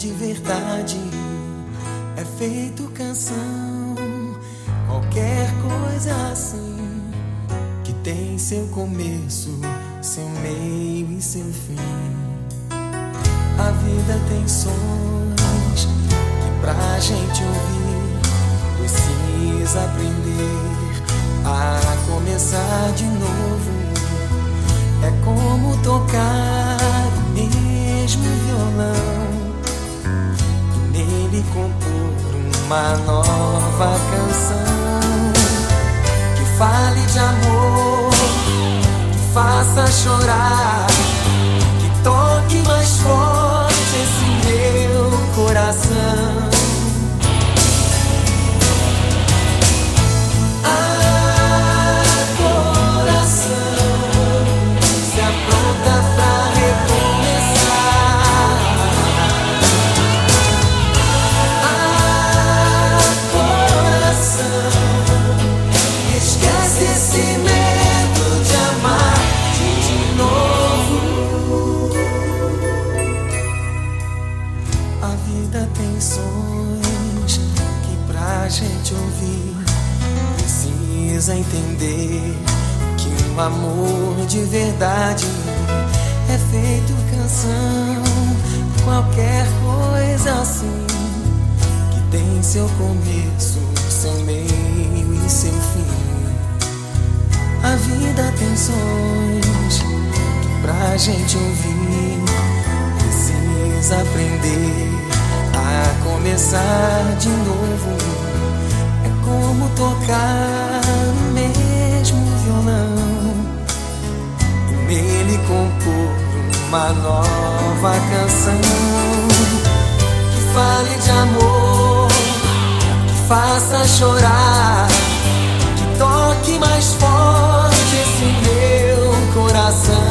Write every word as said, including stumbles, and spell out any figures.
de verdade é feito canção. Qualquer coisa assim que tem seu começo, seu meio e seu fim. A vida tem sons que pra gente ouvir precisa aprender a começar de novo. É como tocar o mesmo violão e nele compor uma nova canção que fale de amor, que faça chorar, que toque mais forte esse meu coração. A vida tem sons que pra gente ouvir precisa entender que um amor de verdade é feito canção. Qualquer coisa assim que tem seu começo, seu meio e seu fim. A vida tem sons que pra gente ouvir precisa aprender a começar de novo. É como tocar o mesmo violão e nele compor uma nova canção que fale de amor, que faça chorar, que toque mais forte esse meu coração.